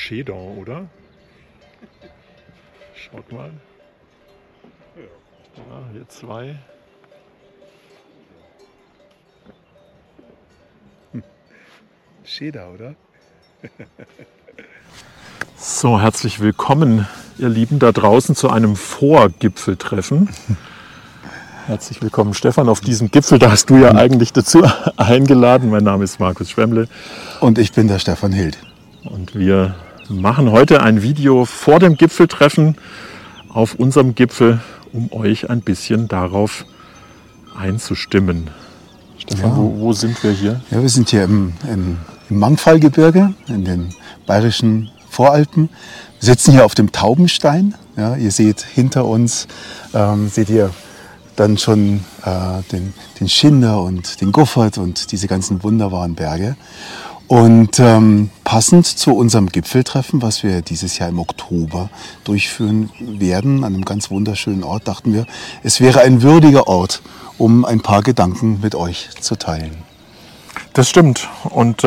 Schedau, oder? Schaut mal. Ja, hier 2. Schedau, oder? So, herzlich willkommen, ihr Lieben, da draußen zu einem Vorgipfeltreffen. Herzlich willkommen, Stefan, auf diesem Gipfel. Da hast du ja eigentlich dazu eingeladen. Mein Name ist Markus Schwemmle. Und ich bin der Stefan Hild. Und wir machen heute ein Video vor dem Gipfeltreffen auf unserem Gipfel, um euch ein bisschen darauf einzustimmen. Stefan, Ja. wo sind wir hier? Ja, wir sind hier im Mangfallgebirge, in den bayerischen Voralpen. Wir sitzen hier auf dem Taubenstein. Ja, ihr seht hinter uns, seht ihr dann schon den Schinder und den Guffert und diese ganzen wunderbaren Berge. Und passend zu unserem Gipfeltreffen, was wir dieses Jahr im Oktober durchführen werden, an einem ganz wunderschönen Ort, dachten wir, es wäre ein würdiger Ort, um ein paar Gedanken mit euch zu teilen. Das stimmt. Und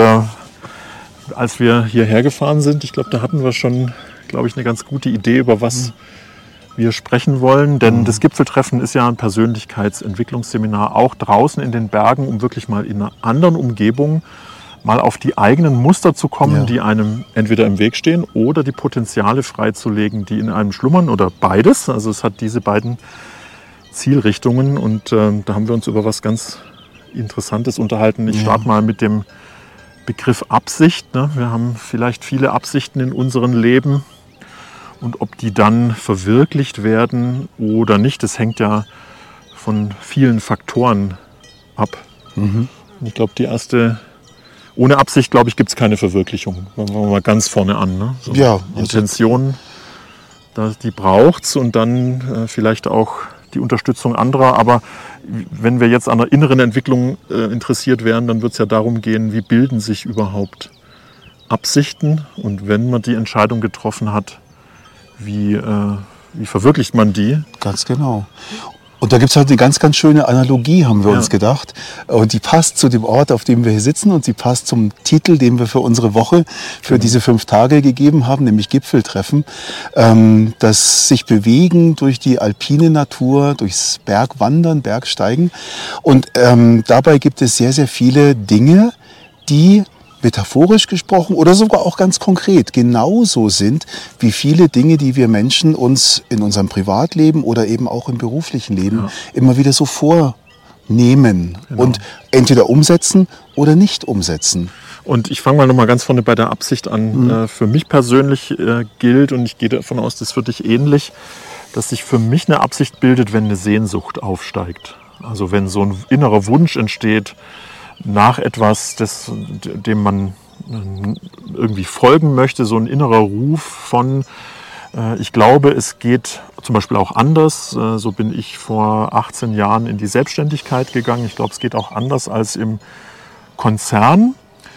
als wir hierher gefahren sind, ich glaube, da hatten wir schon, eine ganz gute Idee, über was wir sprechen wollen. Denn das Gipfeltreffen ist ja ein Persönlichkeitsentwicklungsseminar, auch draußen in den Bergen, um wirklich mal in einer anderen Umgebung mal auf die eigenen Muster zu kommen, die einem entweder im Weg stehen oder die Potenziale freizulegen, die in einem schlummern oder beides. Also es hat diese beiden Zielrichtungen und da haben wir uns über was ganz Interessantes unterhalten. Ich starte mal mit dem Begriff Absicht. Ne? Wir haben vielleicht viele Absichten in unserem Leben und ob die dann verwirklicht werden oder nicht, das hängt ja von vielen Faktoren ab. Und ich glaube, ohne Absicht, gibt es keine Verwirklichung. Fangen wir mal ganz vorne an. Ne? So Intention, die braucht es und dann vielleicht auch die Unterstützung anderer. Aber wenn wir jetzt an der inneren Entwicklung interessiert wären, dann wird es ja darum gehen, wie bilden sich überhaupt Absichten und wenn man die Entscheidung getroffen hat, wie verwirklicht man die? Ganz genau. Und da gibt es halt eine ganz, ganz schöne Analogie, haben wir uns gedacht. Und die passt zu dem Ort, auf dem wir hier sitzen und sie passt zum Titel, den wir für unsere Woche, für diese 5 Tage gegeben haben, nämlich Gipfeltreffen. Das sich bewegen durch die alpine Natur, durchs Bergwandern, Bergsteigen. Und dabei gibt es sehr, sehr viele Dinge, die metaphorisch gesprochen oder sogar auch ganz konkret genauso sind wie viele Dinge, die wir Menschen uns in unserem Privatleben oder eben auch im beruflichen Leben immer wieder so vornehmen und entweder umsetzen oder nicht umsetzen. Und ich fange mal nochmal ganz vorne bei der Absicht an. Für mich persönlich gilt, und ich gehe davon aus, das ist für dich ähnlich, dass sich für mich eine Absicht bildet, wenn eine Sehnsucht aufsteigt. Also wenn so ein innerer Wunsch entsteht, nach etwas, dem man irgendwie folgen möchte, so ein innerer Ruf von, ich glaube, es geht zum Beispiel auch anders. So bin ich vor 18 Jahren in die Selbstständigkeit gegangen. Ich glaube, es geht auch anders als im Konzern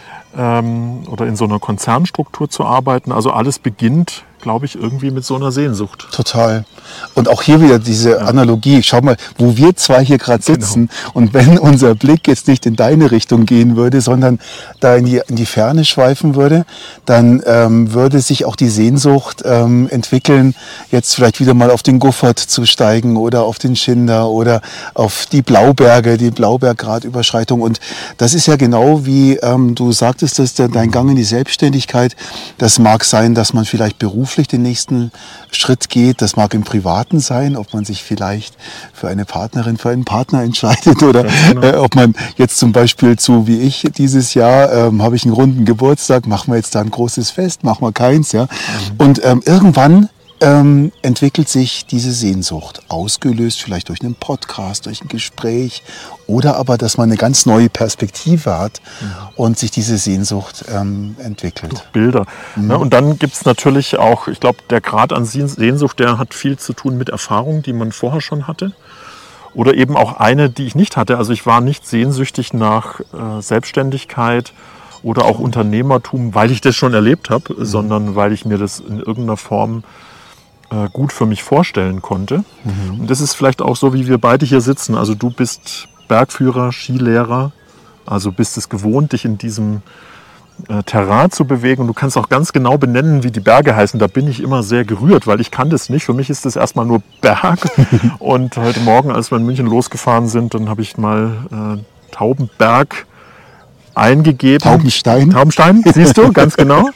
oder in so einer Konzernstruktur zu arbeiten. Also alles beginnt, glaube ich, irgendwie mit so einer Sehnsucht. Total. Und auch hier wieder diese Analogie. Schau mal, wo wir zwei hier gerade sitzen und wenn unser Blick jetzt nicht in deine Richtung gehen würde, sondern da in die Ferne schweifen würde, dann würde sich auch die Sehnsucht entwickeln, jetzt vielleicht wieder mal auf den Guffert zu steigen oder auf den Schinder oder auf die Blauberge, die Blauberggradüberschreitung. Und das ist ja genau wie du sagtest, dass dein Gang in die Selbstständigkeit, das mag sein, dass man vielleicht beruflich den nächsten Schritt geht. Das mag im Privaten sein, ob man sich vielleicht für eine Partnerin, für einen Partner entscheidet oder ob man jetzt zum Beispiel wie ich dieses Jahr, habe ich einen runden Geburtstag, machen wir jetzt da ein großes Fest, machen wir keins. Ja? Und irgendwann entwickelt sich diese Sehnsucht, ausgelöst vielleicht durch einen Podcast, durch ein Gespräch oder aber, dass man eine ganz neue Perspektive hat und sich diese Sehnsucht entwickelt. Durch Bilder. Ja, und dann gibt es natürlich auch, ich glaube, der Grad an Sehnsucht, der hat viel zu tun mit Erfahrungen, die man vorher schon hatte. Oder eben auch eine, die ich nicht hatte. Also ich war nicht sehnsüchtig nach Selbstständigkeit oder auch Unternehmertum, weil ich das schon erlebt habe, sondern weil ich mir das in irgendeiner Form gut für mich vorstellen konnte. Und das ist vielleicht auch so, wie wir beide hier sitzen. Also du bist Bergführer, Skilehrer, also bist es gewohnt, dich in diesem Terrain zu bewegen. Und du kannst auch ganz genau benennen, wie die Berge heißen. Da bin ich immer sehr gerührt, weil ich kann das nicht. Für mich ist das erstmal nur Berg. Und heute Morgen, als wir in München losgefahren sind, dann habe ich mal Taubenberg eingegeben. Taubenstein, siehst du, ganz genau.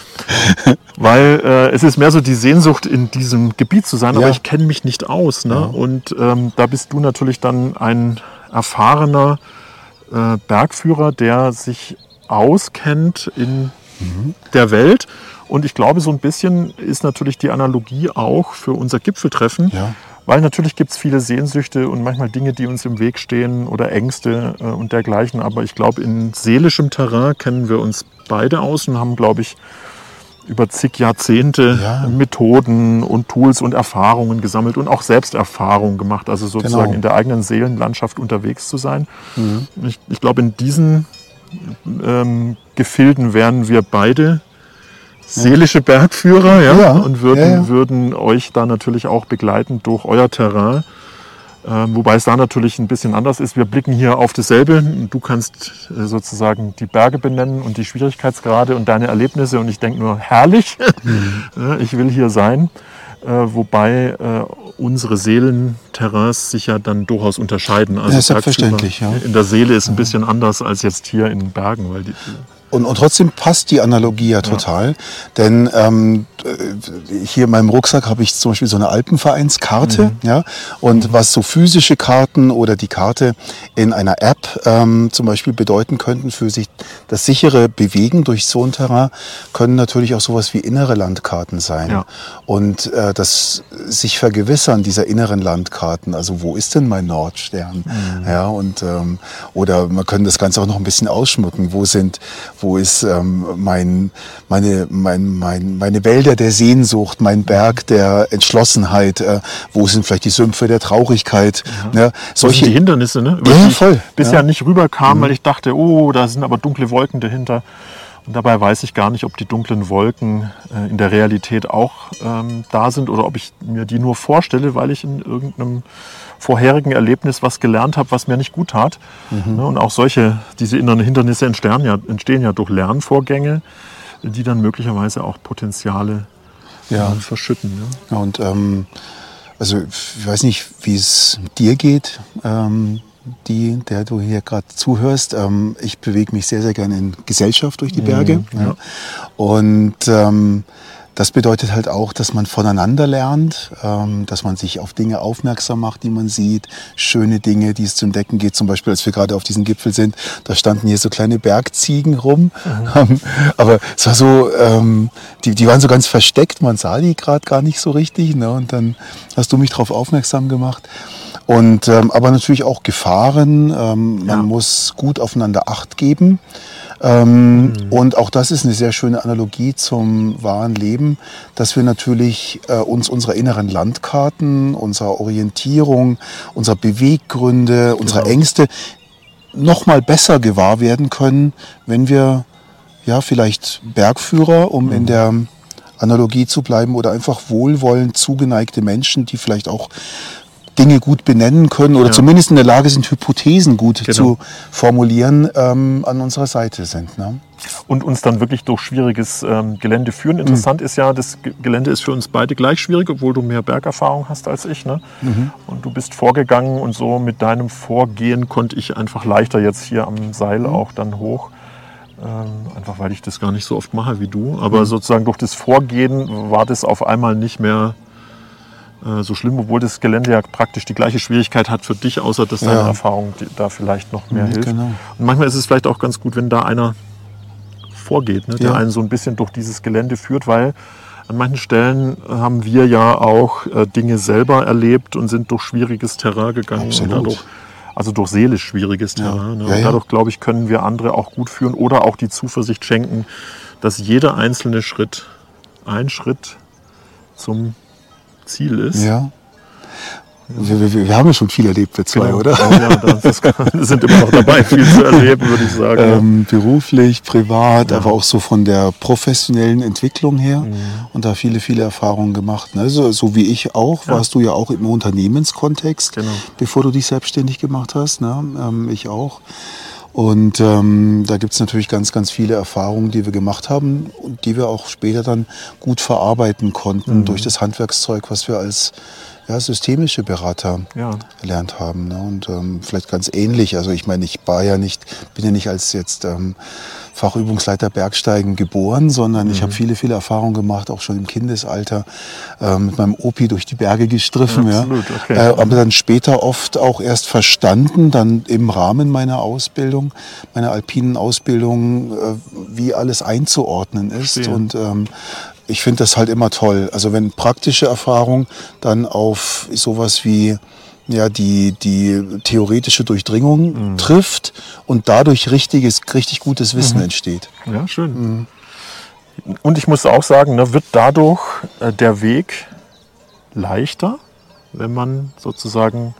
Weil es ist mehr so die Sehnsucht, in diesem Gebiet zu sein, aber ich kenne mich nicht aus. Ne? Ja. Und da bist du natürlich dann ein erfahrener Bergführer, der sich auskennt in der Welt. Und ich glaube, so ein bisschen ist natürlich die Analogie auch für unser Gipfeltreffen. Ja. Weil natürlich gibt es viele Sehnsüchte und manchmal Dinge, die uns im Weg stehen oder Ängste und dergleichen. Aber ich glaube, in seelischem Terrain kennen wir uns beide aus und haben, glaube ich, über zig Jahrzehnte Methoden und Tools und Erfahrungen gesammelt und auch Selbsterfahrungen gemacht. Also sozusagen in der eigenen Seelenlandschaft unterwegs zu sein. Mhm. Ich glaube, in diesen Gefilden wären wir beide seelische Bergführer und würden euch da natürlich auch begleiten durch euer Terrain. Wobei es da natürlich ein bisschen anders ist. Wir blicken hier auf dasselbe. Du kannst sozusagen die Berge benennen und die Schwierigkeitsgrade und deine Erlebnisse. Und ich denke nur, herrlich, ich will hier sein. Wobei unsere Seelenterrains sich ja dann durchaus unterscheiden. Also selbstverständlich, in der Seele ist ein bisschen anders als jetzt hier in den Bergen. Weil und trotzdem passt die Analogie ja total, denn hier in meinem Rucksack habe ich zum Beispiel so eine Alpenvereinskarte, und was so physische Karten oder die Karte in einer App zum Beispiel bedeuten könnten für sich das sichere Bewegen durch so ein Terrain, können natürlich auch sowas wie innere Landkarten sein. Ja. Und das sich vergewissern dieser inneren Landkarten, also wo ist denn mein Nordstern? Ja, und oder man kann das Ganze auch noch ein bisschen ausschmücken, wo ist meine Wälder der Sehnsucht, mein Berg der Entschlossenheit, wo sind vielleicht die Sümpfe der Traurigkeit. Ja. Solche die Hindernisse, ne? Über die ich bisher nicht rüberkam, weil ich dachte, da sind aber dunkle Wolken dahinter. Und dabei weiß ich gar nicht, ob die dunklen Wolken in der Realität auch da sind oder ob ich mir die nur vorstelle, weil ich in irgendeinem vorherigen Erlebnis was gelernt habe, was mir nicht gut tat. Und auch diese inneren Hindernisse entstehen ja durch Lernvorgänge, die dann möglicherweise auch Potenziale verschütten. Ja. Und also ich weiß nicht, wie es dir geht, der du hier gerade zuhörst. Ich bewege mich sehr, sehr gerne in Gesellschaft durch die Berge. Ja. Und das bedeutet halt auch, dass man voneinander lernt, dass man sich auf Dinge aufmerksam macht, die man sieht, schöne Dinge, die es zu entdecken geht. Zum Beispiel, als wir gerade auf diesem Gipfel sind, da standen hier so kleine Bergziegen rum. Aber es war so, die waren so ganz versteckt, man sah die gerade gar nicht so richtig. Ne? Und dann hast du mich darauf aufmerksam gemacht. Und aber natürlich auch Gefahren. Man muss gut aufeinander Acht geben. Und auch das ist eine sehr schöne Analogie zum wahren Leben, dass wir natürlich uns unserer inneren Landkarten, unserer Orientierung, unserer Beweggründe, unserer Ängste noch mal besser gewahr werden können, wenn wir vielleicht Bergführer, um in der Analogie zu bleiben, oder einfach wohlwollend zugeneigte Menschen, die vielleicht auch Dinge gut benennen können oder zumindest in der Lage sind, Hypothesen gut zu formulieren, an unserer Seite sind. Ne? Und uns dann wirklich durch schwieriges Gelände führen. Interessant ist ja, das Gelände ist für uns beide gleich schwierig, obwohl du mehr Bergerfahrung hast als ich. Ne? Und du bist vorgegangen und so mit deinem Vorgehen konnte ich einfach leichter jetzt hier am Seil auch dann hoch. Einfach weil ich das gar nicht so oft mache wie du. Aber sozusagen durch das Vorgehen war das auf einmal nicht mehr so schlimm, obwohl das Gelände ja praktisch die gleiche Schwierigkeit hat für dich, außer dass deine Erfahrung da vielleicht noch mehr hilft. Genau. Und manchmal ist es vielleicht auch ganz gut, wenn da einer vorgeht, ne, der einen so ein bisschen durch dieses Gelände führt, weil an manchen Stellen haben wir ja auch Dinge selber erlebt und sind durch schwieriges Terrain gegangen. Absolut. Und dadurch, also durch seelisch schwieriges Terrain. Ne? Und dadurch, glaube ich, können wir andere auch gut führen oder auch die Zuversicht schenken, dass jeder einzelne Schritt ein Schritt zum Ziel ist. Ja. Wir haben ja schon viel erlebt, wir zwei, oder? Wir sind immer noch dabei, viel zu erleben, würde ich sagen. Beruflich, privat, aber auch so von der professionellen Entwicklung her und da viele, viele Erfahrungen gemacht. Ne? So wie ich auch, warst du ja auch im Unternehmenskontext, bevor du dich selbstständig gemacht hast. Ne? Ich auch. Und da gibt es natürlich ganz, ganz viele Erfahrungen, die wir gemacht haben und die wir auch später dann gut verarbeiten konnten durch das Handwerkszeug, was wir als systemische Berater gelernt haben. Ne? Und vielleicht ganz ähnlich. Also ich meine, bin ja nicht als jetzt Fachübungsleiter Bergsteigen geboren, sondern ich habe viele, viele Erfahrungen gemacht, auch schon im Kindesalter, mit meinem Opi durch die Berge gestriffen. Absolut, okay. Aber dann später oft auch erst verstanden, dann im Rahmen meiner Ausbildung, meiner alpinen Ausbildung, wie alles einzuordnen ist. Verstehe. Und ich finde das halt immer toll. Also wenn praktische Erfahrung dann auf sowas wie die theoretische Durchdringung trifft und dadurch richtig gutes Wissen entsteht. Ja, schön. Und ich muss auch sagen, wird dadurch der Weg leichter, wenn man sozusagen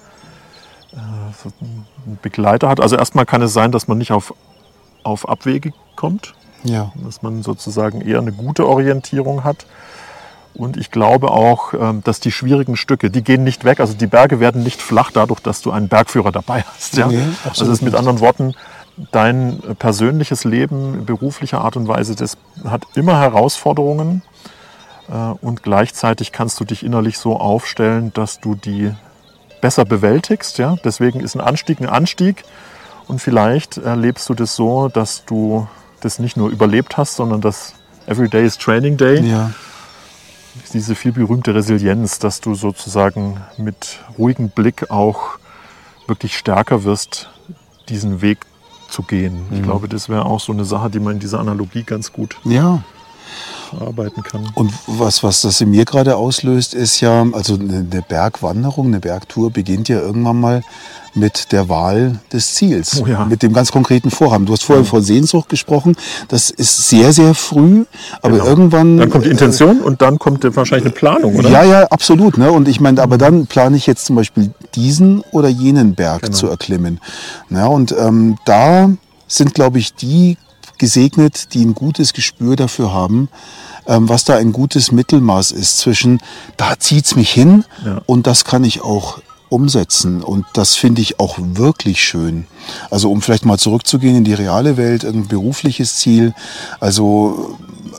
so einen Begleiter hat. Also erstmal kann es sein, dass man nicht auf Abwege kommt. Ja. Dass man sozusagen eher eine gute Orientierung hat. Und ich glaube auch, dass die schwierigen Stücke, die gehen nicht weg. Also die Berge werden nicht flach dadurch, dass du einen Bergführer dabei hast. Ja? Nee, also es ist mit anderen Worten, dein persönliches Leben beruflicher Art und Weise, das hat immer Herausforderungen. Und gleichzeitig kannst du dich innerlich so aufstellen, dass du die besser bewältigst. Ja? Deswegen ist ein Anstieg. Und vielleicht erlebst du das so, dass du das nicht nur überlebt hast, sondern dass Every Day is Training Day. Ja. Diese viel berühmte Resilienz, dass du sozusagen mit ruhigem Blick auch wirklich stärker wirst, diesen Weg zu gehen. Ich glaube, das wäre auch so eine Sache, die man in dieser Analogie ganz gut verarbeiten kann. Und was das in mir gerade auslöst, ist ja, also eine Bergwanderung, eine Bergtour beginnt ja irgendwann mal mit der Wahl des Ziels, mit dem ganz konkreten Vorhaben. Du hast vorher von Sehnsucht gesprochen, das ist sehr, sehr früh, aber irgendwann... Dann kommt die Intention und dann kommt wahrscheinlich eine Planung, oder? Ja, absolut. Ne? Und ich meine, aber dann plane ich jetzt zum Beispiel diesen oder jenen Berg zu erklimmen. Ja, und da sind, glaube ich, die gesegnet, die ein gutes Gespür dafür haben, was da ein gutes Mittelmaß ist zwischen, da zieht's mich hin und das kann ich auch umsetzen. Und das finde ich auch wirklich schön. Also um vielleicht mal zurückzugehen in die reale Welt, ein berufliches Ziel. Also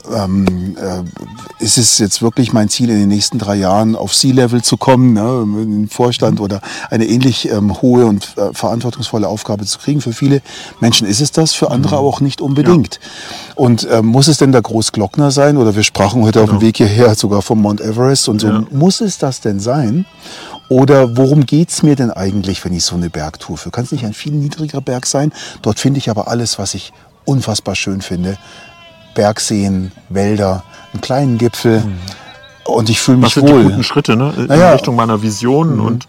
ist es jetzt wirklich mein Ziel, in den nächsten 3 Jahren auf C-Level zu kommen, ne, in den Vorstand oder eine ähnlich hohe und verantwortungsvolle Aufgabe zu kriegen. Für viele Menschen ist es das, für andere aber auch nicht unbedingt. Ja. Und muss es denn der Großglockner sein? Oder wir sprachen heute auf dem Weg hierher sogar vom Mount Everest und so. Ja. Muss es das denn sein? Oder worum geht's mir denn eigentlich, wenn ich so eine Bergtour führe? Kann es nicht ein viel niedrigerer Berg sein? Dort finde ich aber alles, was ich unfassbar schön finde. Bergseen, Wälder, einen kleinen Gipfel und ich fühle mich wohl. Das sind die guten Schritte, ne? In Richtung meiner Vision und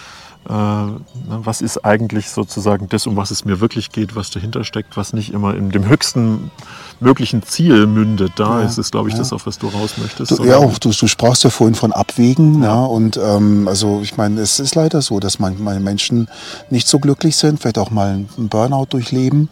was ist eigentlich sozusagen das, um was es mir wirklich geht, was dahinter steckt, was nicht immer in dem höchsten möglichen Ziel mündet. Da ist es, glaube ich, das, auf was du raus möchtest. Du sprachst ja vorhin von Abwägen. Ja. Und also ich meine, es ist leider so, dass manchmal Menschen nicht so glücklich sind, vielleicht auch mal einen Burnout durchleben.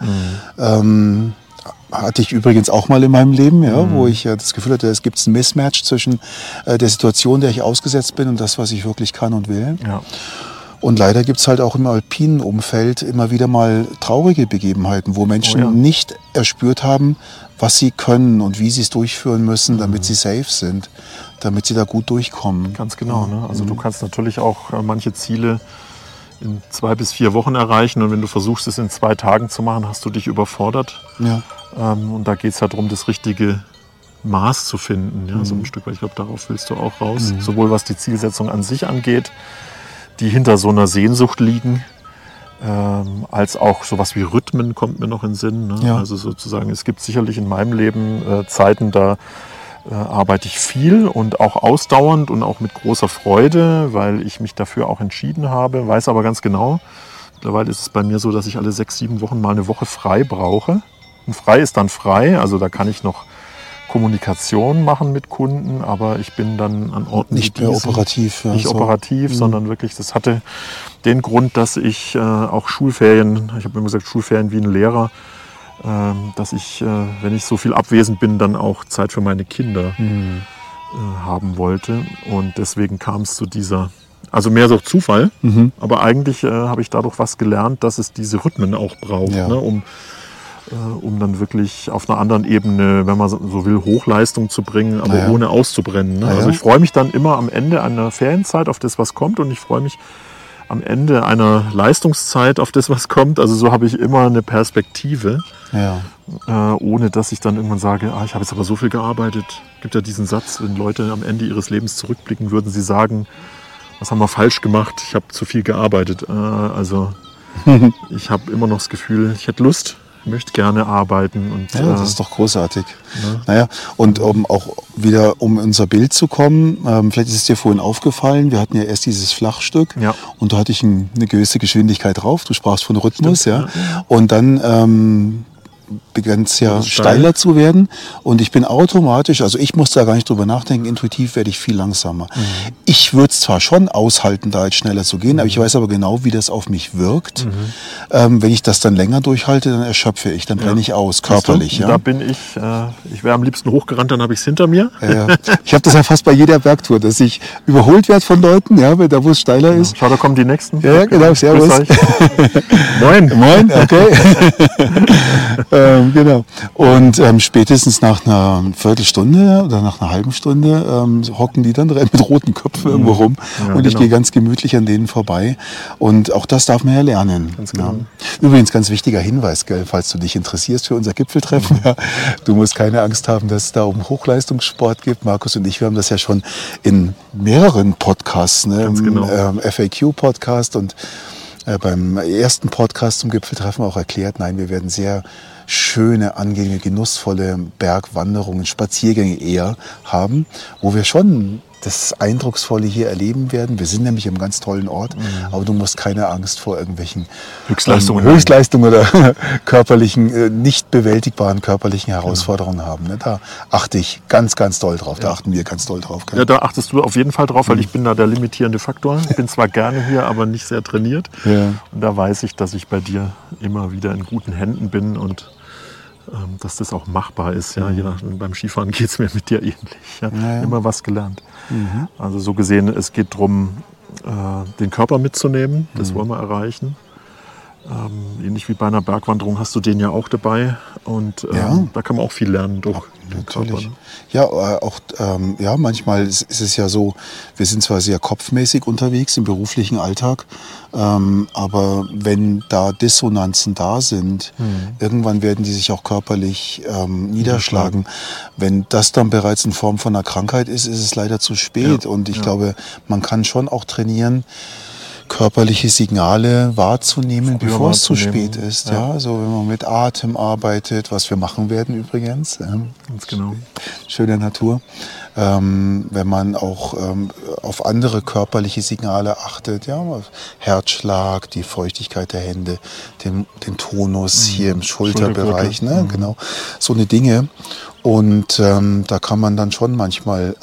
Hatte ich übrigens auch mal in meinem Leben, wo ich das Gefühl hatte, es gibt ein Mismatch zwischen der Situation, der ich ausgesetzt bin und das, was ich wirklich kann und will. Ja. Und leider gibt es halt auch im alpinen Umfeld immer wieder mal traurige Begebenheiten, wo Menschen nicht erspürt haben, was sie können und wie sie es durchführen müssen, damit sie safe sind, damit sie da gut durchkommen. Ganz genau. Ne? Also du kannst natürlich auch manche Ziele in 2 bis 4 Wochen erreichen und wenn du versuchst, es in 2 Tagen zu machen, hast du dich überfordert. Ja. Und da geht es ja darum, das richtige Maß zu finden. Ja? So ein Stück weit, ich glaube, darauf willst du auch raus. Sowohl was die Zielsetzung an sich angeht, die hinter so einer Sehnsucht liegen, als auch sowas wie Rhythmen kommt mir noch in den Sinn. Ne? Ja. Also sozusagen, es gibt sicherlich in meinem Leben Zeiten, da arbeite ich viel und auch ausdauernd und auch mit großer Freude, weil ich mich dafür auch entschieden habe, weiß aber ganz genau, mittlerweile ist es bei mir so, dass ich alle 6, 7 Wochen mal eine Woche frei brauche. Und frei ist dann frei, also da kann ich noch Kommunikation machen mit Kunden, aber ich bin dann an Orten nicht mehr operativ. Ja, nicht operativ, sondern wirklich, das hatte den Grund, dass ich auch Schulferien, ich habe immer gesagt, Schulferien wie ein Lehrer, dass ich, wenn ich so viel abwesend bin, dann auch Zeit für meine Kinder haben wollte. Und deswegen kam es zu dieser Also mehr so Zufall. Aber eigentlich habe ich dadurch was gelernt, dass es diese Rhythmen auch braucht, ne, um dann wirklich auf einer anderen Ebene, wenn man so will, Hochleistung zu bringen, aber ohne auszubrennen. Ne? Also ich freue mich dann immer am Ende einer Ferienzeit auf das, was kommt, und ich freue mich am Ende einer Leistungszeit auf das, was kommt. Also so habe ich immer eine Perspektive, ohne dass ich dann irgendwann sage, ich habe jetzt aber so viel gearbeitet. Es gibt ja diesen Satz, wenn Leute am Ende ihres Lebens zurückblicken, würden sie sagen, was haben wir falsch gemacht? Ich habe zu viel gearbeitet. Also ich habe immer noch das Gefühl, ich hätte Lust, möchte gerne arbeiten. Und, das ist doch großartig. Naja, und auch wieder, um unser Bild zu kommen, vielleicht ist es dir vorhin aufgefallen, wir hatten ja erst dieses Flachstück und da hatte ich eine gewisse Geschwindigkeit drauf. Du sprachst von Rhythmus, und dann begann es ja steiler zu werden, und ich bin automatisch, also ich musste da gar nicht drüber nachdenken, intuitiv werde ich viel langsamer. Ich würde es zwar schon aushalten, da jetzt schneller zu gehen, aber ich weiß aber genau, wie das auf mich wirkt. Wenn ich das dann länger durchhalte, dann erschöpfe ich, dann brenne ich aus, körperlich. Da bin ich wäre am liebsten hochgerannt, dann habe ich es hinter mir. Ich habe das ja fast bei jeder Bergtour, dass ich überholt werde von Leuten, da wo es steiler ist. Schau, da kommen die Nächsten. Ja, genau, servus. Moin. Moin, okay. Genau. Und spätestens nach einer Viertelstunde oder nach einer halben Stunde hocken die dann mit roten Köpfen irgendwo rum, und ich gehe ganz gemütlich an denen vorbei. Und auch das darf man ja lernen. Ganz genau. Übrigens, ganz wichtiger Hinweis, falls du dich interessierst für unser Gipfeltreffen. Du musst keine Angst haben, dass es da um Hochleistungssport geht. Markus und ich, wir haben das ja schon in mehreren Podcasts, im FAQ-Podcast und beim ersten Podcast zum Gipfeltreffen auch erklärt. Nein, wir werden sehr schöne, angenehme, genussvolle Bergwanderungen, Spaziergänge eher haben, wo wir schon das Eindrucksvolle hier erleben werden. Wir sind nämlich im ganz tollen Ort, aber du musst keine Angst vor irgendwelchen Höchstleistungen oder körperlichen, nicht bewältigbaren körperlichen Herausforderungen haben. Da achte ich ganz, ganz doll drauf. Da achten wir ganz doll drauf. Ja, da achtest du auf jeden Fall drauf, weil ich bin da der limitierende Faktor. Ich bin zwar gerne hier, aber nicht sehr trainiert. Und da weiß ich, dass ich bei dir immer wieder in guten Händen bin und dass das auch machbar ist. Je nachdem, beim Skifahren geht es mir mit dir ähnlich. Immer was gelernt. Also so gesehen, es geht darum, den Körper mitzunehmen. Das wollen wir erreichen. Ähnlich wie bei einer Bergwanderung hast du den ja auch dabei. Und da kann man auch viel lernen durch den Körper. Ja, auch manchmal ist es ja so, wir sind zwar sehr kopfmäßig unterwegs im beruflichen Alltag, aber wenn da Dissonanzen da sind, irgendwann werden die sich auch körperlich niederschlagen. Wenn das dann bereits in Form von einer Krankheit ist, ist es leider zu spät. Und ich glaube, man kann schon auch trainieren, körperliche Signale wahrzunehmen, bevor es zu spät ist. Also wenn man mit Atem arbeitet, was wir machen werden übrigens. Ganz genau. Schöne Natur. Wenn man auch auf andere körperliche Signale achtet, Herzschlag, die Feuchtigkeit der Hände, den Tonus hier im Schulterbereich, genau, so eine Dinge. Und da kann man dann schon manchmal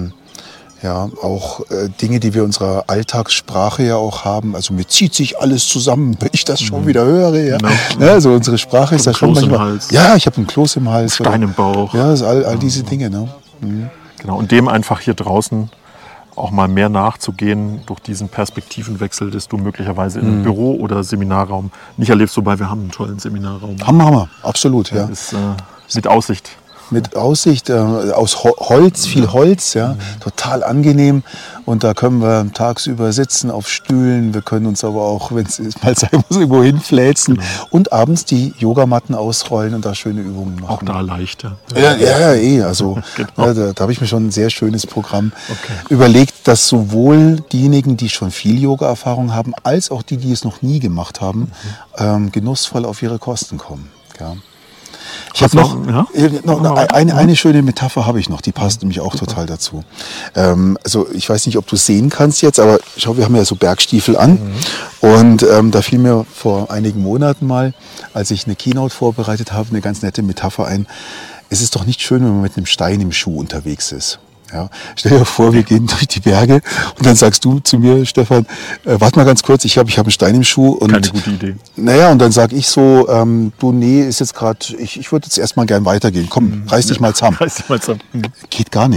auch Dinge, die wir in unserer Alltagssprache ja auch haben. Also mir zieht sich alles zusammen, wenn ich das schon wieder höre. Also unsere Sprache ist da schon manchmal. Ich habe einen Kloß im Hals. Stein im Bauch. Ja, also all diese Dinge. Genau, und dem einfach hier draußen auch mal mehr nachzugehen durch diesen Perspektivenwechsel, dass du möglicherweise im Büro oder Seminarraum nicht erlebst, wobei wir haben einen tollen Seminarraum. Haben wir, absolut. Ja. Ist mit Aussicht. Mit Aussicht, aus Holz, viel Holz, total angenehm. Und da können wir tagsüber sitzen auf Stühlen. Wir können uns aber auch, wenn es mal sein muss, irgendwo hinfläzen. Und abends die Yogamatten ausrollen und da schöne Übungen machen. Auch da leichter. Also da habe ich mir schon ein sehr schönes Programm überlegt, dass sowohl diejenigen, die schon viel Yoga-Erfahrung haben, als auch die es noch nie gemacht haben, genussvoll auf ihre Kosten kommen. Ich habe noch eine schöne Metapher habe ich noch, die passt nämlich auch total dazu. Also ich weiß nicht, ob du es sehen kannst jetzt, aber schau, wir haben ja so Bergstiefel an. Und da fiel mir vor einigen Monaten mal, als ich eine Keynote vorbereitet habe, eine ganz nette Metapher ein. Es ist doch nicht schön, wenn man mit einem Stein im Schuh unterwegs ist. Stell dir vor, wir gehen durch die Berge und dann sagst du zu mir, Stefan, warte mal ganz kurz, ich habe einen Stein im Schuh. Und, keine gute Idee. Und dann sage ich so, ist jetzt gerade, ich würde jetzt erstmal gern weitergehen. Komm, reiß dich mal zusammen. Reiß dich mal zusammen. Geht gar nicht.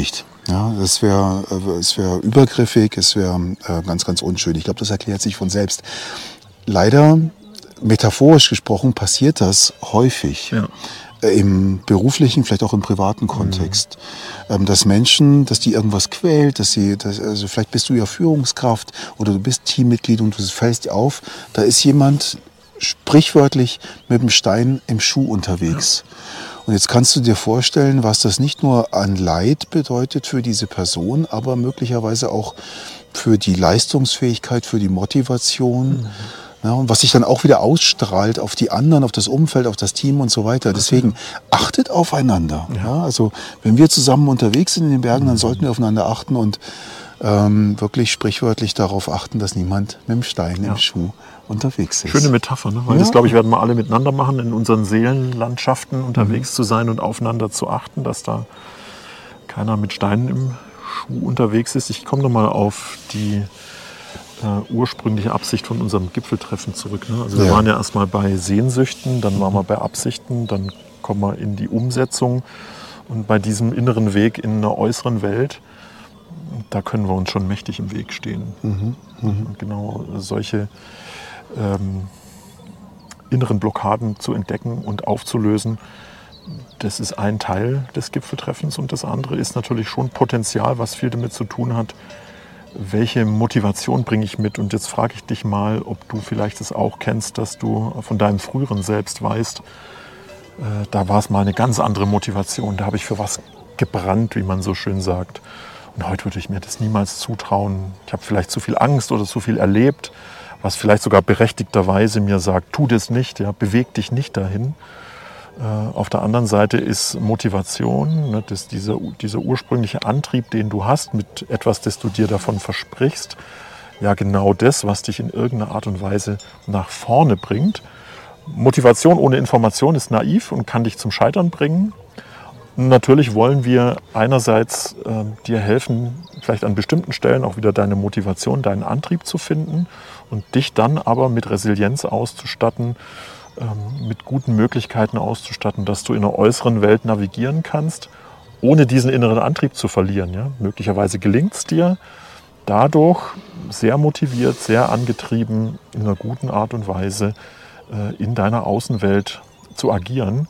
Ja, es wär übergriffig, es wäre ganz, ganz unschön. Ich glaube, das erklärt sich von selbst. Leider, metaphorisch gesprochen, passiert das häufig. Ja. Im beruflichen, vielleicht auch im privaten Kontext. Dass Menschen, dass die irgendwas quält, also vielleicht bist du ja Führungskraft oder du bist Teammitglied und du fällst auf, da ist jemand sprichwörtlich mit dem Stein im Schuh unterwegs. Und jetzt kannst du dir vorstellen, was das nicht nur an Leid bedeutet für diese Person, aber möglicherweise auch für die Leistungsfähigkeit, für die Motivation. Ja, und was sich dann auch wieder ausstrahlt auf die anderen, auf das Umfeld, auf das Team und so weiter. Deswegen achtet aufeinander. Ja, also wenn wir zusammen unterwegs sind in den Bergen, dann sollten wir aufeinander achten und wirklich sprichwörtlich darauf achten, dass niemand mit dem Stein im Schuh unterwegs ist. Schöne Metapher, ne? Weil das, glaube ich, werden wir alle miteinander machen, in unseren Seelenlandschaften unterwegs zu sein und aufeinander zu achten, dass da keiner mit Steinen im Schuh unterwegs ist. Ich komme nochmal auf die ursprüngliche Absicht von unserem Gipfeltreffen zurück. Ne? Also wir waren ja erstmal bei Sehnsüchten, dann waren wir bei Absichten, dann kommen wir in die Umsetzung und bei diesem inneren Weg in einer äußeren Welt, da können wir uns schon mächtig im Weg stehen. Und genau solche inneren Blockaden zu entdecken und aufzulösen, das ist ein Teil des Gipfeltreffens und das andere ist natürlich schon Potenzial, was viel damit zu tun hat, welche Motivation bringe ich mit? Und jetzt frage ich dich mal, ob du vielleicht das auch kennst, dass du von deinem früheren Selbst weißt, da war es mal eine ganz andere Motivation, da habe ich für was gebrannt, wie man so schön sagt. Und heute würde ich mir das niemals zutrauen. Ich habe vielleicht zu viel Angst oder zu viel erlebt, was vielleicht sogar berechtigterweise mir sagt, tu das nicht, ja, beweg dich nicht dahin. Auf der anderen Seite ist Motivation, ne, dieser ursprüngliche Antrieb, den du hast mit etwas, das du dir davon versprichst, ja genau das, was dich in irgendeiner Art und Weise nach vorne bringt. Motivation ohne Information ist naiv und kann dich zum Scheitern bringen. Natürlich wollen wir einerseits dir helfen, vielleicht an bestimmten Stellen auch wieder deine Motivation, deinen Antrieb zu finden und dich dann aber mit Resilienz auszustatten, mit guten Möglichkeiten auszustatten, dass du in der äußeren Welt navigieren kannst, ohne diesen inneren Antrieb zu verlieren. Ja? Möglicherweise gelingt es dir, dadurch sehr motiviert, sehr angetrieben, in einer guten Art und Weise in deiner Außenwelt zu agieren.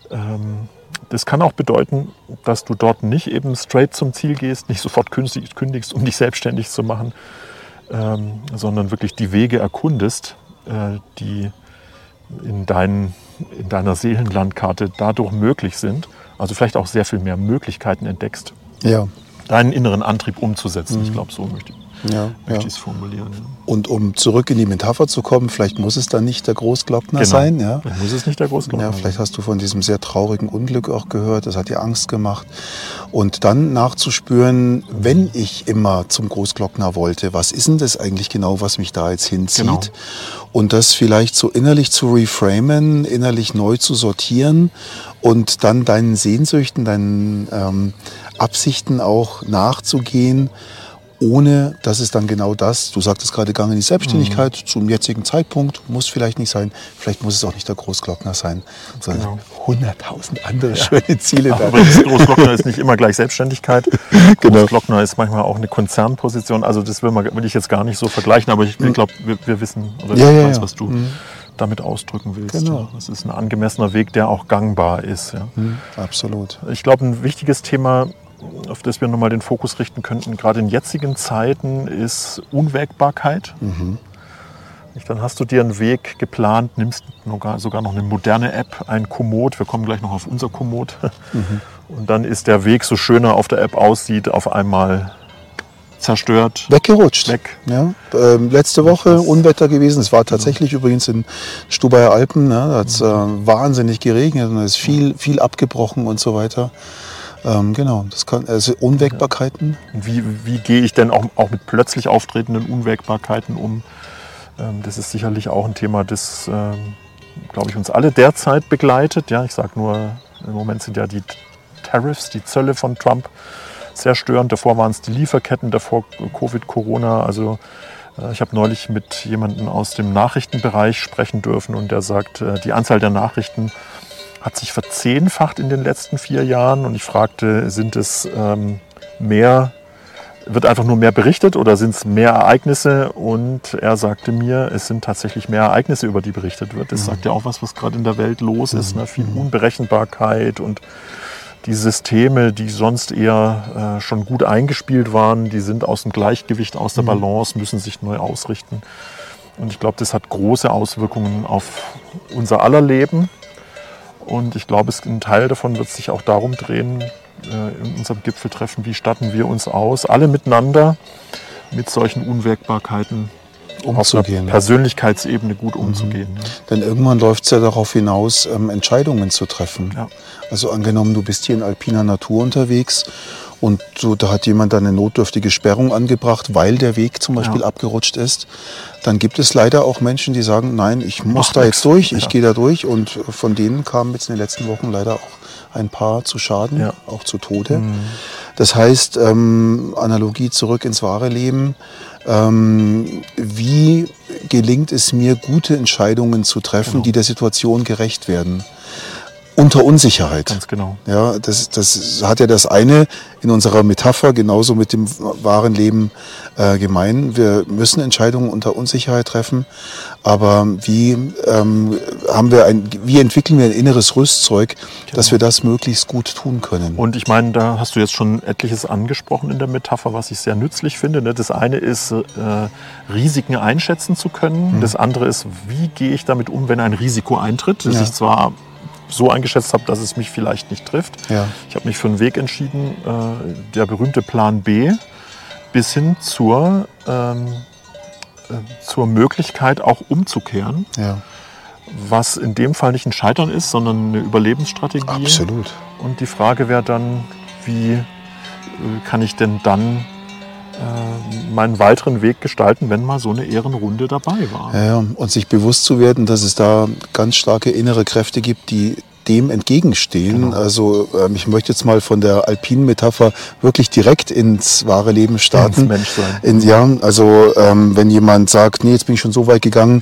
Das kann auch bedeuten, dass du dort nicht eben straight zum Ziel gehst, nicht sofort kündigst, um dich selbstständig zu machen, sondern wirklich die Wege erkundest, die in deiner Seelenlandkarte dadurch möglich sind. Also vielleicht auch sehr viel mehr Möglichkeiten entdeckst, deinen inneren Antrieb umzusetzen. Ich glaube, so möchte ich es formulieren. Ja. Und um zurück in die Metapher zu kommen, vielleicht muss es dann nicht der Großglockner sein. Ja? Vielleicht muss es nicht der Großglockner sein. Vielleicht hast du von diesem sehr traurigen Unglück auch gehört, das hat dir Angst gemacht. Und dann nachzuspüren, wenn ich immer zum Großglockner wollte, was ist denn das eigentlich genau, was mich da jetzt hinzieht? Genau. Und das vielleicht so innerlich zu reframen, innerlich neu zu sortieren und dann deinen Sehnsüchten, deinen Absichten auch nachzugehen, ohne dass es dann genau das, du sagtest gerade, Gang in die Selbstständigkeit zum jetzigen Zeitpunkt, muss vielleicht nicht sein, vielleicht muss es auch nicht der Großglockner sein, sondern 100.000 andere schöne Ziele. Aber übrigens, Großglockner ist nicht immer gleich Selbstständigkeit. Großglockner ist manchmal auch eine Konzernposition, also das will ich jetzt gar nicht so vergleichen, aber ich glaube, wir wissen, oder ich weiß, was du damit ausdrücken willst. Genau. Ja. Das ist ein angemessener Weg, der auch gangbar ist. Ja. Absolut. Ich glaube, ein wichtiges Thema, auf das wir nochmal den Fokus richten könnten, gerade in jetzigen Zeiten, ist Unwägbarkeit. Dann hast du dir einen Weg geplant, nimmst sogar noch eine moderne App, ein Komoot, wir kommen gleich noch auf unser Komoot. Und dann ist der Weg, so schön er auf der App aussieht, auf einmal zerstört. Weggerutscht. Ja, letzte Woche Unwetter gewesen. Es war tatsächlich übrigens in Stubaier Alpen. Ne, da hat es wahnsinnig geregnet und es ist viel abgebrochen und so weiter. Genau, das kann, also Unwägbarkeiten. Wie gehe ich denn auch mit plötzlich auftretenden Unwägbarkeiten um? Das ist sicherlich auch ein Thema, das, glaube ich, uns alle derzeit begleitet. Ja, ich sage nur, im Moment sind ja die Tariffs, die Zölle von Trump sehr störend. Davor waren es die Lieferketten, davor Covid, Corona. Also ich habe neulich mit jemandem aus dem Nachrichtenbereich sprechen dürfen und der sagt, die Anzahl der Nachrichten hat sich verzehnfacht in den letzten 4 Jahren. Und ich fragte, sind es wird einfach nur mehr berichtet oder sind es mehr Ereignisse? Und er sagte mir, es sind tatsächlich mehr Ereignisse, über die berichtet wird. Das sagt ja auch was gerade in der Welt los ist. Ne? Viel Unberechenbarkeit und die Systeme, die sonst eher schon gut eingespielt waren, die sind aus dem Gleichgewicht, aus der Balance, müssen sich neu ausrichten. Und ich glaube, das hat große Auswirkungen auf unser aller Leben. Und ich glaube, ein Teil davon wird sich auch darum drehen, in unserem Gipfeltreffen, wie statten wir uns aus, alle miteinander mit solchen Unwägbarkeiten umzugehen, auf einer Persönlichkeitsebene gut umzugehen. Denn irgendwann läuft es ja darauf hinaus, Entscheidungen zu treffen. Ja. Also angenommen, du bist hier in alpiner Natur unterwegs und da hat jemand eine notdürftige Sperrung angebracht, weil der Weg zum Beispiel abgerutscht ist. Dann gibt es leider auch Menschen, die sagen, nein, ich muss da jetzt durch, ich gehe da durch. Und von denen kamen jetzt in den letzten Wochen leider auch ein paar zu Schaden, auch zu Tode. Das heißt, Analogie zurück ins wahre Leben. Wie gelingt es mir, gute Entscheidungen zu treffen, die der Situation gerecht werden? Unter Unsicherheit. Ganz genau. Ja, das hat ja das eine in unserer Metapher genauso mit dem wahren Leben gemein. Wir müssen Entscheidungen unter Unsicherheit treffen, aber wie entwickeln wir ein inneres Rüstzeug, dass wir das möglichst gut tun können? Und ich meine, da hast du jetzt schon etliches angesprochen in der Metapher, was ich sehr nützlich finde. Das eine ist, Risiken einschätzen zu können. Das andere ist, wie gehe ich damit um, wenn ein Risiko eintritt, das ich zwar so eingeschätzt habe, dass es mich vielleicht nicht trifft. Ja. Ich habe mich für einen Weg entschieden, der berühmte Plan B, bis hin zur Möglichkeit auch umzukehren. Ja. Was in dem Fall nicht ein Scheitern ist, sondern eine Überlebensstrategie. Absolut. Und die Frage wäre dann, wie kann ich denn dann meinen weiteren Weg gestalten, wenn mal so eine Ehrenrunde dabei war. Ja, und sich bewusst zu werden, dass es da ganz starke innere Kräfte gibt, die dem entgegenstehen. Genau. Also ich möchte jetzt mal von der alpinen Metapher wirklich direkt ins wahre Leben starten. Ins Menschsein. Also wenn jemand sagt, nee, jetzt bin ich schon so weit gegangen,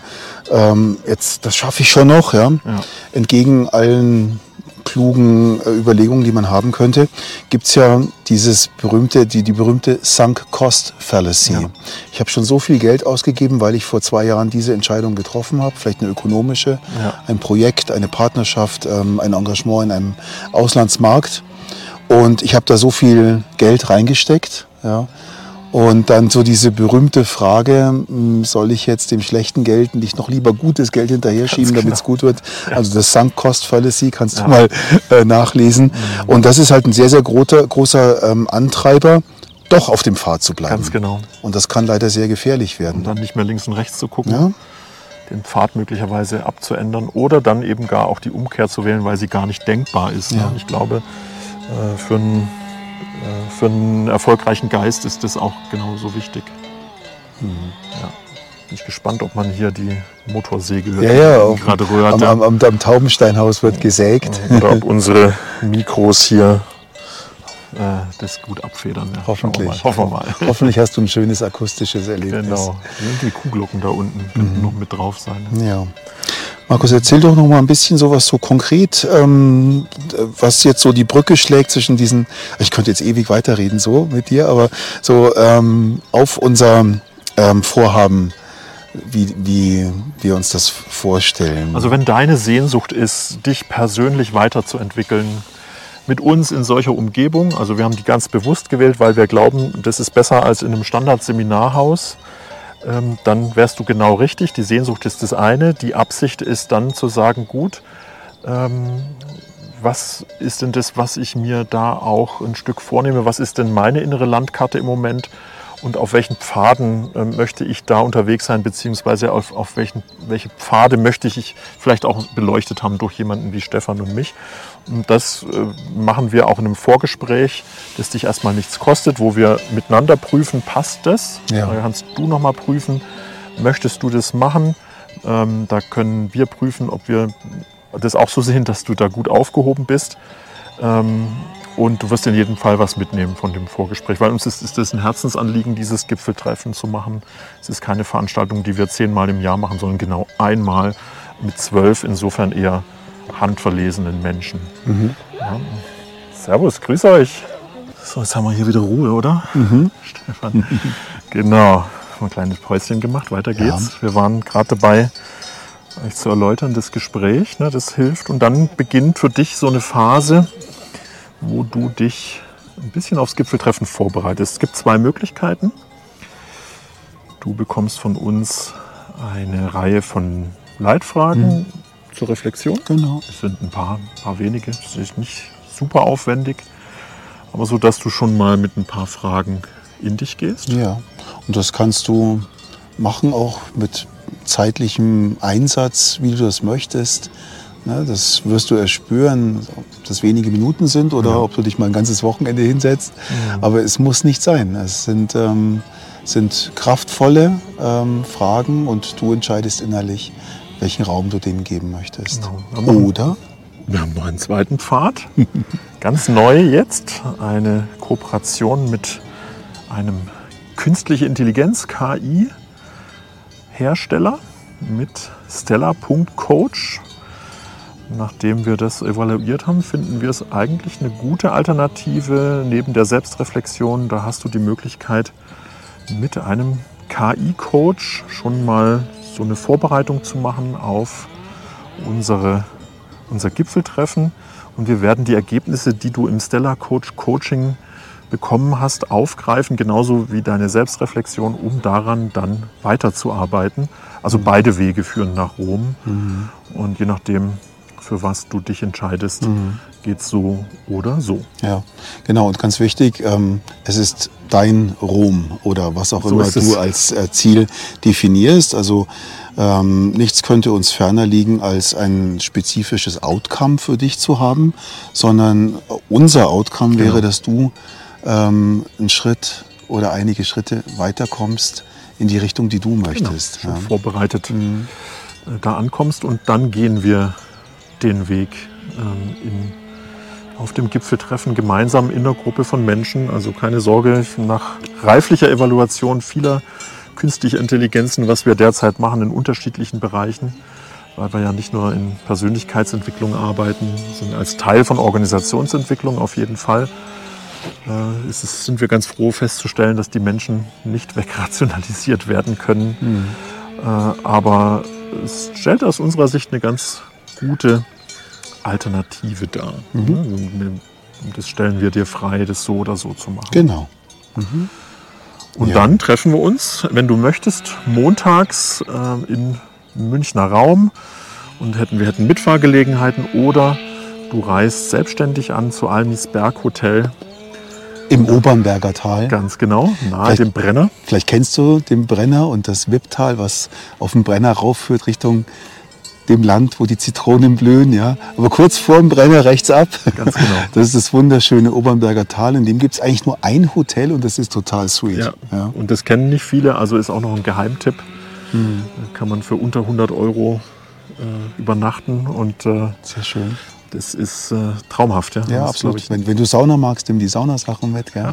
das schaffe ich schon noch. Ja? Entgegen allen klugen Überlegungen, die man haben könnte, gibt es ja die berühmte Sunk Cost Fallacy. Ja. Ich habe schon so viel Geld ausgegeben, weil ich vor 2 Jahren diese Entscheidung getroffen habe, vielleicht eine ökonomische, ein Projekt, eine Partnerschaft, ein Engagement in einem Auslandsmarkt. Und ich habe da so viel Geld reingesteckt. Ja. Und dann so diese berühmte Frage, soll ich jetzt dem schlechten Geld nicht noch lieber gutes Geld hinterher schieben, damit es gut wird? Ja. Also das Sunk Cost Fallacy kannst du mal nachlesen. Und das ist halt ein sehr, sehr großer Antreiber, doch auf dem Pfad zu bleiben. Ganz genau. Und das kann leider sehr gefährlich werden. Und dann nicht mehr links und rechts zu gucken, den Pfad möglicherweise abzuändern oder dann eben gar auch die Umkehr zu wählen, weil sie gar nicht denkbar ist. Ja. Ich glaube, für einen erfolgreichen Geist ist das auch genauso wichtig. Ja. Bin ich gespannt, ob man hier die Motorsäge hört, gerade rührt. Am Taubensteinhaus wird gesägt. Oder ob unsere Mikros hier das gut abfedern. Ja. Hoffentlich. Hoffen wir mal. Hoffentlich hast du ein schönes akustisches Erlebnis. Genau. Die Kuhglocken da unten könnten noch mit drauf sein. Ja. Markus, erzähl doch noch mal ein bisschen sowas so konkret, was jetzt so die Brücke schlägt zwischen diesen, ich könnte jetzt ewig weiterreden so mit dir, aber so auf unser Vorhaben, wie wir uns das vorstellen. Also wenn deine Sehnsucht ist, dich persönlich weiterzuentwickeln, mit uns in solcher Umgebung, also wir haben die ganz bewusst gewählt, weil wir glauben, das ist besser als in einem Standardseminarhaus, dann wärst du genau richtig. Die Sehnsucht ist das eine. Die Absicht ist dann zu sagen, gut, was ist denn das, was ich mir da auch ein Stück vornehme? Was ist denn meine innere Landkarte im Moment? Und auf welchen Pfaden möchte ich da unterwegs sein, beziehungsweise auf welche Pfade möchte ich vielleicht auch beleuchtet haben durch jemanden wie Stefan und mich. Und das machen wir auch in einem Vorgespräch, das dich erstmal nichts kostet, wo wir miteinander prüfen, passt das? Ja. Da kannst du nochmal prüfen, möchtest du das machen? Da können wir prüfen, ob wir das auch so sehen, dass du da gut aufgehoben bist. Und du wirst in jedem Fall was mitnehmen von dem Vorgespräch, weil uns ist das ein Herzensanliegen, dieses Gipfeltreffen zu machen. Es ist keine Veranstaltung, die wir 10-mal im Jahr machen, sondern genau einmal mit 12, insofern eher handverlesenen Menschen. Ja. Servus, grüß euch. So, jetzt haben wir hier wieder Ruhe, oder? Stefan. Genau. Haben ein kleines Päuschen gemacht. Weiter geht's. Ja. Wir waren gerade dabei, euch zu erläutern, das Gespräch, ne, das hilft. Und dann beginnt für dich so eine Phase, wo du dich ein bisschen aufs Gipfeltreffen vorbereitest. Es gibt 2 Möglichkeiten. Du bekommst von uns eine Reihe von Leitfragen zur Reflexion. Genau. Es sind ein paar wenige. Das ist nicht super aufwendig. Aber so, dass du schon mal mit ein paar Fragen in dich gehst. Ja, und das kannst du machen auch mit zeitlichem Einsatz, wie du das möchtest. Ne, das wirst du erst spüren, ob das wenige Minuten sind oder ob du dich mal ein ganzes Wochenende hinsetzt. Aber es muss nicht sein. Es sind kraftvolle Fragen und du entscheidest innerlich, welchen Raum du dem geben möchtest. Genau. Oder? Wir haben noch einen zweiten Pfad. Ganz neu jetzt. Eine Kooperation mit einem künstliche Intelligenz, KI-Hersteller mit Stella.coach. Nachdem wir das evaluiert haben, finden wir es eigentlich eine gute Alternative neben der Selbstreflexion. Da hast du die Möglichkeit, mit einem KI-Coach schon mal so eine Vorbereitung zu machen auf unser Gipfeltreffen. Und wir werden die Ergebnisse, die du im Stella Coach Coaching bekommen hast, aufgreifen, genauso wie deine Selbstreflexion, um daran dann weiterzuarbeiten. Also beide Wege führen nach Rom. Und je nachdem, für was du dich entscheidest, geht es so oder so. Ja, genau. Und ganz wichtig, es ist dein Rom oder was auch immer du als Ziel definierst. Also nichts könnte uns ferner liegen, als ein spezifisches Outcome für dich zu haben, sondern unser Outcome wäre, dass du einen Schritt oder einige Schritte weiterkommst in die Richtung, die du möchtest. Schon vorbereitet da ankommst, und dann gehen wir den Weg auf dem Gipfeltreffen gemeinsam in einer Gruppe von Menschen. Also keine Sorge, nach reiflicher Evaluation vieler künstlicher Intelligenzen, was wir derzeit machen in unterschiedlichen Bereichen, weil wir ja nicht nur in Persönlichkeitsentwicklung arbeiten, sondern als Teil von Organisationsentwicklung auf jeden Fall. Sind wir ganz froh festzustellen, dass die Menschen nicht wegrationalisiert werden können. Aber es stellt aus unserer Sicht eine ganz gute Alternative dar. Das stellen wir dir frei, das so oder so zu machen. Genau. Und dann treffen wir uns, wenn du möchtest, montags im Münchner Raum und wir hätten Mitfahrgelegenheiten, oder du reist selbstständig an zu Almis Berghotel. Im Obernberger Tal. Ganz genau, nahe dem Brenner. Vielleicht kennst du den Brenner und das Wipptal, was auf den Brenner raufführt Richtung dem Land, wo die Zitronen blühen. Ja. Aber kurz vor dem Brenner rechts ab. Ganz genau. Das ist das wunderschöne Obernberger Tal. In dem gibt es eigentlich nur ein Hotel und das ist total sweet. Ja. Und das kennen nicht viele, also ist auch noch ein Geheimtipp. Da kann man für unter 100 € übernachten. Und, sehr schön. Das ist traumhaft. Ja, absolut. Wenn du Sauna magst, nimm die Saunasachen mit. Gell?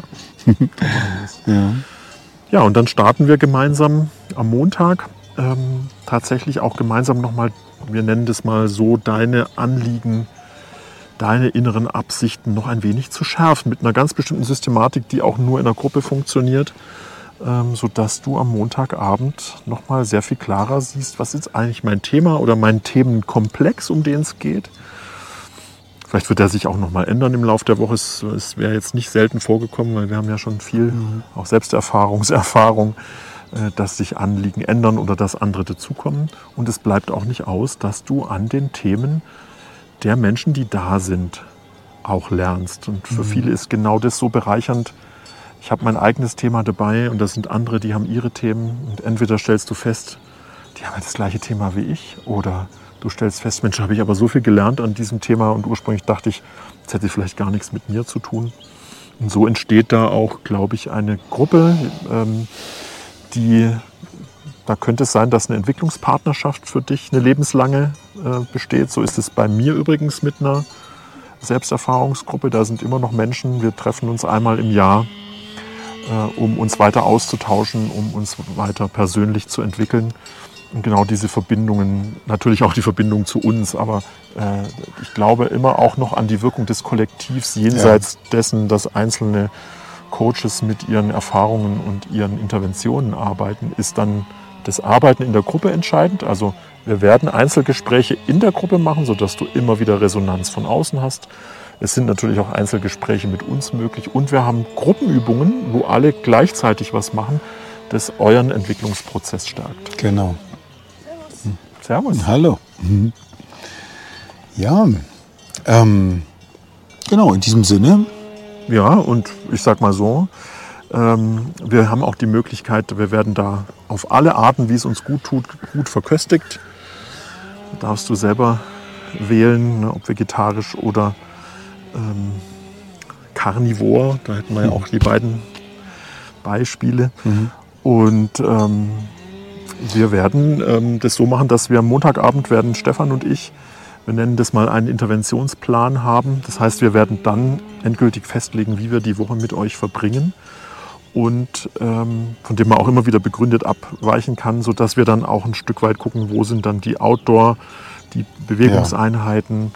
Ja, und dann starten wir gemeinsam am Montag. Tatsächlich auch gemeinsam nochmal, wir nennen das mal so, deine Anliegen, deine inneren Absichten noch ein wenig zu schärfen. Mit einer ganz bestimmten Systematik, die auch nur in einer Gruppe funktioniert. Sodass du am Montagabend nochmal sehr viel klarer siehst, was ist eigentlich mein Thema oder mein Themenkomplex, um den es geht. Vielleicht wird er sich auch nochmal ändern im Laufe der Woche. Es wäre jetzt nicht selten vorgekommen, weil wir haben ja schon viel, auch Selbsterfahrung, dass sich Anliegen ändern oder dass andere dazukommen. Und es bleibt auch nicht aus, dass du an den Themen der Menschen, die da sind, auch lernst. Und für viele ist genau das so bereichernd. Ich habe mein eigenes Thema dabei und das sind andere, die haben ihre Themen. Und entweder stellst du fest, die haben das gleiche Thema wie ich, oder du stellst fest, Mensch, habe ich aber so viel gelernt an diesem Thema und ursprünglich dachte ich, das hätte vielleicht gar nichts mit mir zu tun. Und so entsteht da auch, glaube ich, eine Gruppe, da könnte es sein, dass eine Entwicklungspartnerschaft für dich eine lebenslange besteht. So ist es bei mir übrigens mit einer Selbsterfahrungsgruppe. Da sind immer noch Menschen, wir treffen uns einmal im Jahr, um uns weiter auszutauschen, um uns weiter persönlich zu entwickeln. genau diese Verbindungen, natürlich auch die Verbindung zu uns, aber ich glaube immer auch noch an die Wirkung des Kollektivs, jenseits dessen, dass einzelne Coaches mit ihren Erfahrungen und ihren Interventionen arbeiten, ist dann das Arbeiten in der Gruppe entscheidend. Also wir werden Einzelgespräche in der Gruppe machen, sodass du immer wieder Resonanz von außen hast. Es sind natürlich auch Einzelgespräche mit uns möglich und wir haben Gruppenübungen, wo alle gleichzeitig was machen, das euren Entwicklungsprozess stärkt. Genau. Servus. Hallo. Ja, genau, in diesem Sinne. Ja, und ich sag mal so, wir haben auch die Möglichkeit, wir werden da auf alle Arten, wie es uns gut tut, gut verköstigt. Da darfst du selber wählen, ne, ob vegetarisch oder Carnivore. Da hätten wir ja auch die beiden Beispiele. Und wir werden das so machen, dass wir am Montagabend werden Stefan und ich, wir nennen das mal einen Interventionsplan haben. Das heißt, wir werden dann endgültig festlegen, wie wir die Woche mit euch verbringen. Und von dem man auch immer wieder begründet abweichen kann, sodass wir dann auch ein Stück weit gucken, wo sind dann die Outdoor, die Bewegungseinheiten,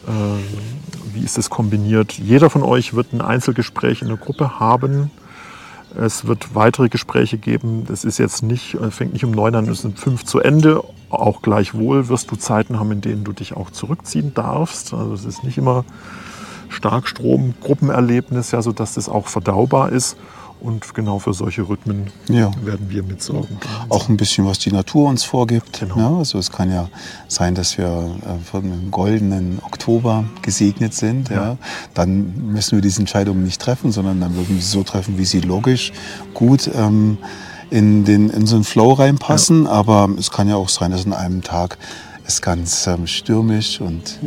wie ist das kombiniert. Jeder von euch wird ein Einzelgespräch in der Gruppe haben. Es wird weitere Gespräche geben. Das ist jetzt nicht, fängt nicht um 9 an, es sind 5 zu Ende. Auch gleichwohl wirst du Zeiten haben, in denen du dich auch zurückziehen darfst. Also es ist nicht immer Starkstrom-Gruppenerlebnis, ja, sodass das auch verdaubar ist. Und genau für solche Rhythmen werden wir mitsorgen. Auch ein bisschen, was die Natur uns vorgibt. Genau. Ja, also es kann ja sein, dass wir von einem goldenen Oktober gesegnet sind. Ja. Dann müssen wir diese Entscheidungen nicht treffen, sondern dann würden wir sie so treffen, wie sie logisch gut in so einen Flow reinpassen. Ja. Aber es kann ja auch sein, dass an einem Tag es ganz stürmisch und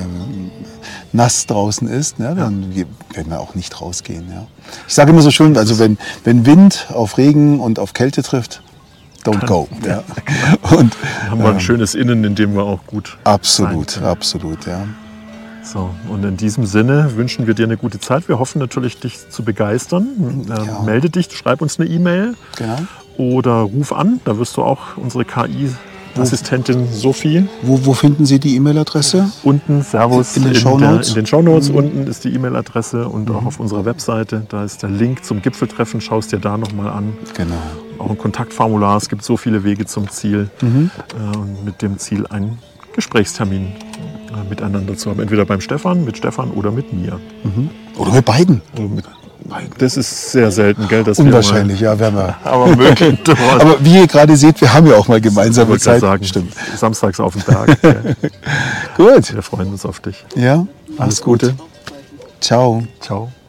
nass draußen ist, ne? Dann werden wir auch nicht rausgehen. Ja. Ich sage immer so schön, also wenn Wind auf Regen und auf Kälte trifft, don't go. Ja. Und dann haben wir ein schönes Innen, in dem wir auch gut absolut, sein können. Absolut, ja. So, und in diesem Sinne wünschen wir dir eine gute Zeit. Wir hoffen natürlich, dich zu begeistern. Melde dich, schreib uns eine E-Mail oder ruf an. Da wirst du auch unsere KI-Assistentin Sophie. Wo finden Sie die E-Mail-Adresse? Unten, Servus, in den Shownotes. In den Shownotes unten ist die E-Mail-Adresse und auch auf unserer Webseite. Da ist der Link zum Gipfeltreffen. Schau es dir da nochmal an. Genau. Auch ein Kontaktformular. Es gibt so viele Wege zum Ziel. Und mit dem Ziel einen Gesprächstermin miteinander zu haben. Entweder mit Stefan oder mit mir. Oder mit beiden. Das ist sehr selten, gell? Dass unwahrscheinlich, ja, werden wir. Aber möglich. Aber wie ihr gerade seht, wir haben ja auch mal gemeinsame Zeit. Sagen, stimmt. Samstags auf dem Berg. Gut. Wir freuen uns auf dich. Ja, Alles Gute. Ciao. Ciao.